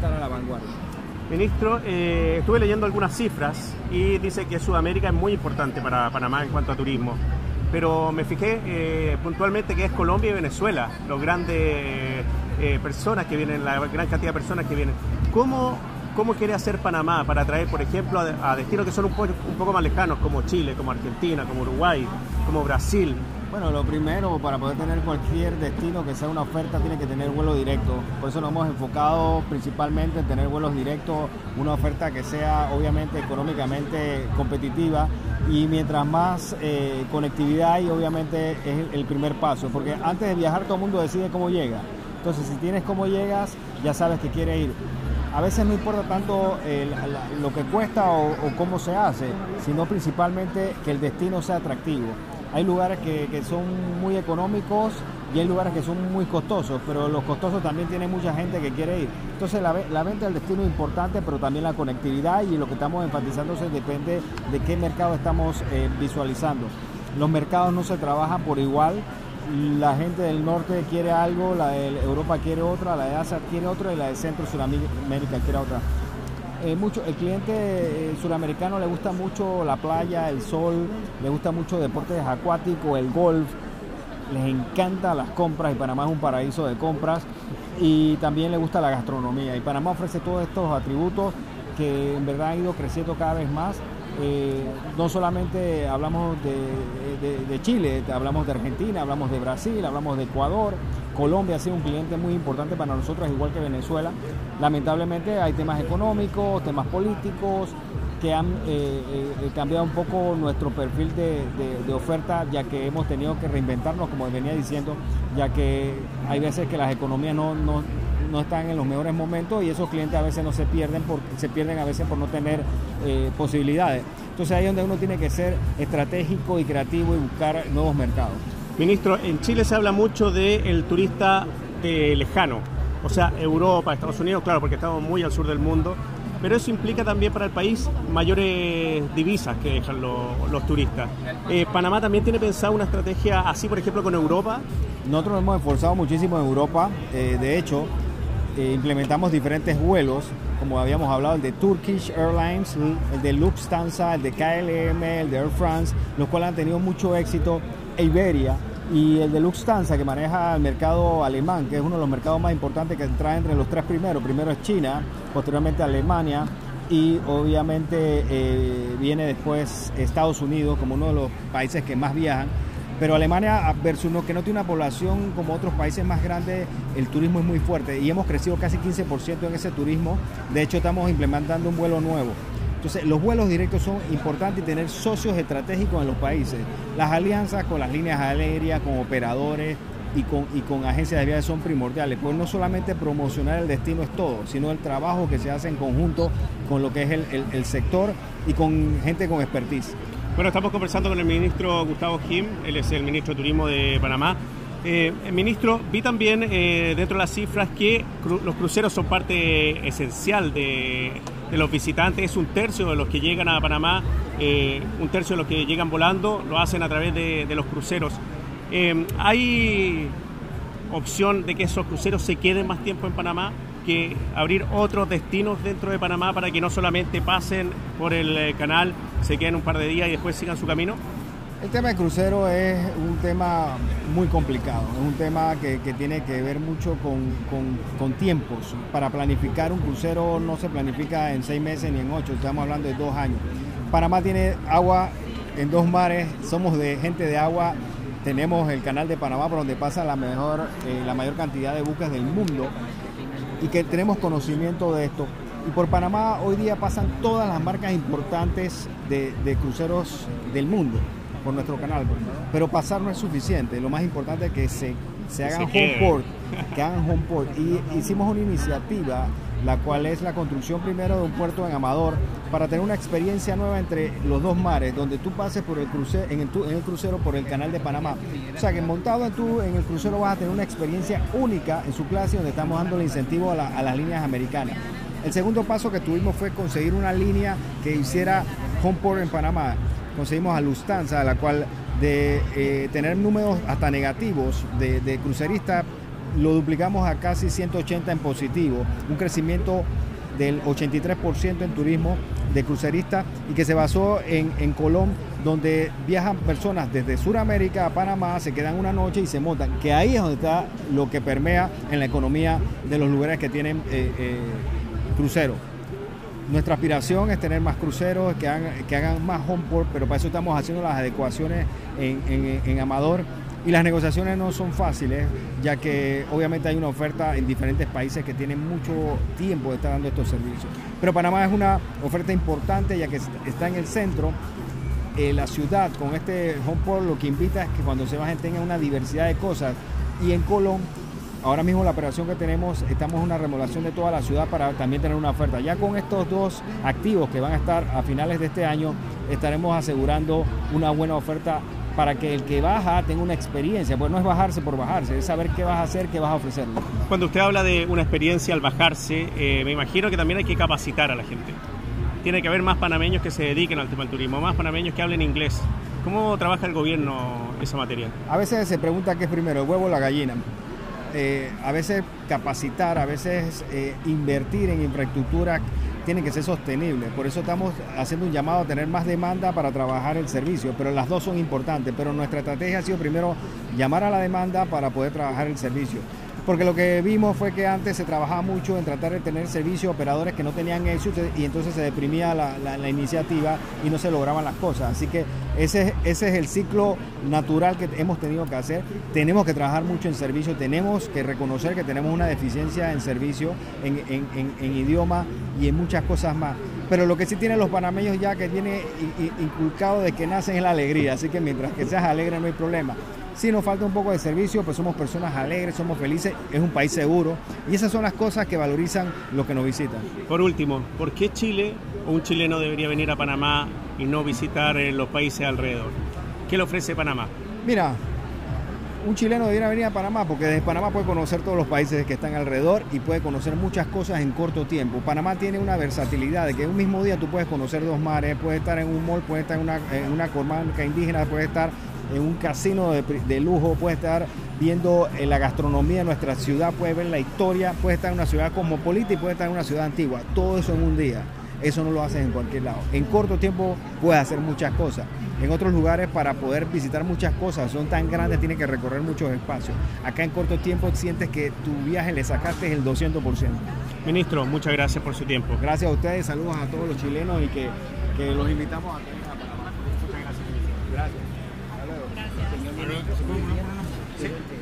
estar a la vanguardia. Ministro, estuve leyendo algunas cifras y dice que Sudamérica es muy importante para Panamá en cuanto a turismo, pero me fijé puntualmente que es Colombia y Venezuela, los grandes personas que vienen, la gran cantidad de personas que vienen. ¿Cómo quiere hacer Panamá para atraer, por ejemplo, a destinos que son un poco más lejanos, como Chile, como Argentina, como Uruguay, como Brasil? Bueno, lo primero, para poder tener cualquier destino que sea una oferta, tiene que tener vuelo directo. Por eso nos hemos enfocado principalmente en tener vuelos directos, una oferta que sea obviamente económicamente competitiva, y mientras más conectividad hay, obviamente es el primer paso, porque antes de viajar todo el mundo decide cómo llega. Entonces, si tienes cómo llegas, ya sabes que quieres ir. A veces no importa tanto lo que cuesta o cómo se hace, sino principalmente que el destino sea atractivo. Hay lugares que son muy económicos y hay lugares que son muy costosos, pero los costosos también tienen mucha gente que quiere ir. Entonces la venta del destino es importante, pero también la conectividad, y lo que estamos enfatizando depende de qué mercado estamos visualizando. Los mercados no se trabajan por igual. La gente del norte quiere algo, la de Europa quiere otra, la de Asia quiere otra y la de Centro y Sudamérica quiere otra. El cliente suramericano le gusta mucho la playa, el sol, le gusta mucho deportes acuáticos, el golf, les encanta las compras, y Panamá es un paraíso de compras, y también le gusta la gastronomía, y Panamá ofrece todos estos atributos que en verdad han ido creciendo cada vez más. No solamente hablamos de Chile, hablamos de Argentina, hablamos de Brasil, hablamos de Ecuador. Colombia ha sido un cliente muy importante para nosotros, igual que Venezuela. Lamentablemente hay temas económicos, temas políticos que han cambiado un poco nuestro perfil de oferta, ya que hemos tenido que reinventarnos, como venía diciendo, ya que hay veces que las economías no están en los mejores momentos, y esos clientes a veces se pierden a veces por no tener posibilidades. Entonces ahí es donde uno tiene que ser estratégico y creativo y buscar nuevos mercados. Ministro, en Chile se habla mucho del turista lejano, o sea, Europa, Estados Unidos, claro, porque estamos muy al sur del mundo, pero eso implica también para el país mayores divisas que dejan los turistas. ¿Panamá también tiene pensado una estrategia así, por ejemplo, con Europa? Nosotros nos hemos esforzado muchísimo en Europa. De hecho, implementamos diferentes vuelos, como habíamos hablado, el de Turkish Airlines, el de Lufthansa, el de KLM, el de Air France, los cuales han tenido mucho éxito, Iberia, y el de Lufthansa, que maneja el mercado alemán, que es uno de los mercados más importantes, que entra entre los tres primeros. Primero es China, posteriormente Alemania, y obviamente viene después Estados Unidos como uno de los países que más viajan. Pero Alemania, versus que no tiene una población como otros países más grandes, el turismo es muy fuerte, y hemos crecido casi 15% en ese turismo. De hecho, estamos implementando un vuelo nuevo. Entonces, los vuelos directos son importantes, y tener socios estratégicos en los países. Las alianzas con las líneas aéreas, con operadores y con agencias de viajes son primordiales. Pues no solamente promocionar el destino es todo, sino el trabajo que se hace en conjunto con lo que es el sector y con gente con expertise. Bueno, estamos conversando con el ministro Gustavo Kim, él es el ministro de Turismo de Panamá. Ministro, vi también dentro de las cifras que los cruceros son parte esencial de los visitantes. Es un tercio de los que llegan a Panamá, un tercio de los que llegan volando lo hacen a través de los cruceros. ¿Hay opción de que esos cruceros se queden más tiempo en Panamá, que abrir otros destinos dentro de Panamá para que no solamente pasen por el canal, se queden un par de días y después sigan su camino? El tema de crucero es un tema muy complicado, es un tema que tiene que ver mucho con tiempos. Para planificar un crucero no se planifica en 6 meses ni en 8, estamos hablando de 2 años. Panamá tiene agua en 2 mares, somos gente de agua, tenemos el canal de Panamá por donde pasa la mayor cantidad de buques del mundo, y que tenemos conocimiento de esto. Y por Panamá hoy día pasan todas las marcas importantes de cruceros del mundo por nuestro canal, pero pasar no es suficiente. Lo más importante es que se hagan homeport, que hagan homeport. Y hicimos una iniciativa, la cual es la construcción primero de un puerto en Amador, para tener una experiencia nueva entre los 2 mares, donde tú pases por el crucero, en el crucero por el canal de Panamá. O sea que montado en el crucero vas a tener una experiencia única en su clase, donde estamos dando el incentivo a las líneas americanas. El segundo paso que tuvimos fue conseguir una línea que hiciera homeport en Panamá. Conseguimos a Lufthansa, a la cual de tener números hasta negativos de cruceristas, lo duplicamos a casi 180 en positivo, un crecimiento del 83% en turismo de cruceristas y que se basó en Colón, donde viajan personas desde Sudamérica a Panamá, se quedan una noche y se montan, que ahí es donde está lo que permea en la economía de los lugares que tienen cruceros. Nuestra aspiración es tener más cruceros, que hagan más homeport, pero para eso estamos haciendo las adecuaciones en Amador. Y las negociaciones no son fáciles, ya que obviamente hay una oferta en diferentes países que tienen mucho tiempo de estar dando estos servicios. Pero Panamá es una oferta importante, ya que está en el centro. La ciudad con este homeport lo que invita es que cuando se bajen tengan una diversidad de cosas. Y en Colón, ahora mismo la operación que tenemos, estamos en una remodelación de toda la ciudad para también tener una oferta. Ya con estos dos activos que van a estar a finales de este año, estaremos asegurando una buena oferta para que el que baja tenga una experiencia, pues no es bajarse por bajarse, es saber qué vas a hacer, qué vas a ofrecer. Cuando usted habla de una experiencia al bajarse, me imagino que también hay que capacitar a la gente. Tiene que haber más panameños que se dediquen al tema del turismo, más panameños que hablen inglés. ¿Cómo trabaja el gobierno esa materia? A veces se pregunta qué es primero, el huevo o la gallina. A veces capacitar, a veces invertir en infraestructura tiene que ser sostenible. Por eso estamos haciendo un llamado a tener más demanda para trabajar el servicio, pero las dos son importantes. Pero nuestra estrategia ha sido primero llamar a la demanda para poder trabajar el servicio. Porque lo que vimos fue que antes se trabajaba mucho en tratar de tener servicios, operadores que no tenían éxito y entonces se deprimía la iniciativa y no se lograban las cosas. Así que ese es el ciclo natural que hemos tenido que hacer. Tenemos que trabajar mucho en servicio, tenemos que reconocer que tenemos una deficiencia en servicio, en idioma y en muchas cosas más. Pero lo que sí tienen los panameños ya que tiene inculcado de que nacen es la alegría, así que mientras que seas alegre no hay problema. Si nos falta un poco de servicio, pues somos personas alegres, somos felices, es un país seguro y esas son las cosas que valorizan los que nos visitan. Por último, ¿por qué Chile o un chileno debería venir a Panamá y no visitar los países alrededor? ¿Qué le ofrece Panamá? Mira, un chileno debería venir a Panamá porque desde Panamá puede conocer todos los países que están alrededor y puede conocer muchas cosas en corto tiempo. Panamá tiene una versatilidad de que en un mismo día tú puedes conocer dos mares, puedes estar en un mall, puedes estar en una comarca indígena, puedes estar en un casino de lujo, puedes estar viendo la gastronomía de nuestra ciudad, puedes ver la historia, puedes estar en una ciudad cosmopolita y puedes estar en una ciudad antigua. Todo eso en un día. Eso no lo haces en cualquier lado. En corto tiempo puedes hacer muchas cosas. En otros lugares para poder visitar muchas cosas, son tan grandes, tienes que recorrer muchos espacios. Acá en corto tiempo sientes que tu viaje le sacaste el 200%. Ministro, muchas gracias por su tiempo. Gracias a ustedes, saludos a todos los chilenos y que los invitamos a tener a Panamá. Muchas gracias. Gracias. Hasta luego. Gracias. Señor ministro,